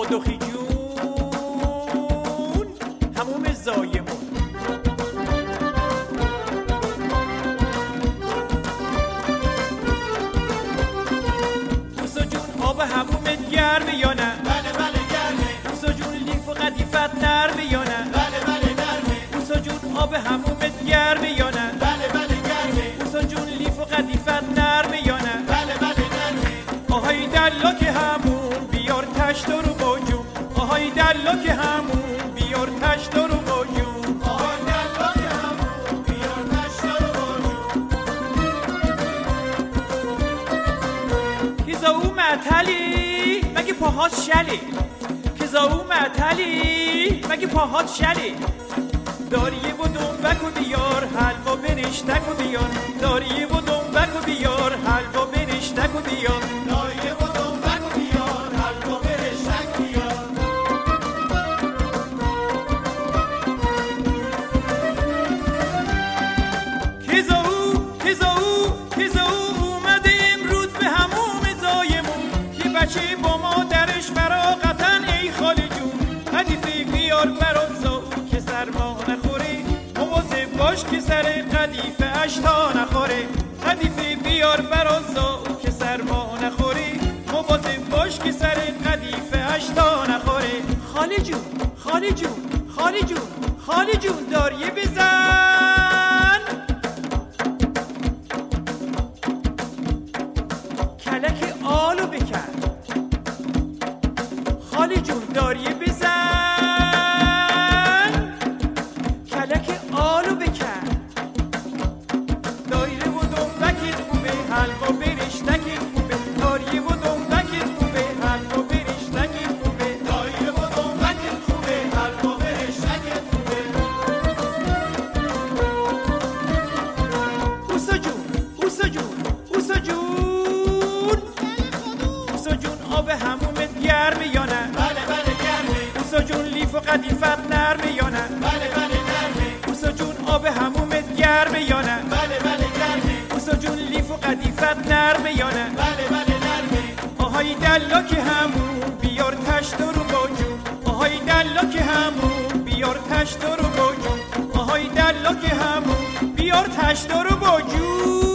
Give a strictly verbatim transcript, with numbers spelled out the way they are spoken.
دخی جون هموم زایمون. دوستا جون آب همومت گرمه یا نه؟ بله بله گرمه. دوستا جون لیف و قدیفت نرمه یا نه؟ بله بله نرمه. دوستا جون آب همومت گرمه یا نه؟ بله بله گرمه. دوستا جون لیف و قدیفت نرمه یا نه؟ بله بله نرمه. آهای دلاک همون بیار تشت رو با جون. آهای دلاک همون بیار تشت رو با جون. آهای دلاک همون بیار تشت رو با جون. کیزا او معطلی مگه پاهات شلی؟ کیزا او معطلی مگه پاهات شلی؟ داریه و دنبک و بیار حلوا برشتک و بیار. داریه و دنبک و بیار حلوا برشتک و بیار. داریه و دنبک و بیار حلوا برشتک بیار. کیزا او کیزا او کیزا او اومده امروز به هموم زایمون که بچه با مادرش فراغتن ای خاله جون. قدیفه بیار برات زاو که سرما نخوره. مواظب باش که سر قدیفه اشتا نخوره. قدیفه بیار برات زاو که سرما نخوره. مواظب باش که سر قدیفه اشتا نخوره. خاله جون خاله جون خاله جون خاله جون داریه بزن. کلک آلو بکن. خاله جون داریه بزن. کلک آلو بکن. دایره و دنبکت خوبه حلوا برشتکت خوبه. دایره و دنبکت خوبه حلوا برشتکت خوبه. دایره و دنبکت خوبه حلوا برشتکت خوبه. اوسا جون اوسا جون اوسا جون اوسا جون آب همومت گرمه یا نه؟ بله بله گرمه. اوسا جون لیف و قدیفت نرمه یا نه؟ بله بله نرمه. اوسا جون آب همومت گرمه یا نه؟ بله بله گرمه. اوسا جون لیف و قدیفت نرمه یا نه؟ بله بله نرمه. آهای دلاک همون بیار تشت رو با جون. آهای دلاک همون بیار تشت رو با جون. آهای دلاک همون بیار تشت رو با جون.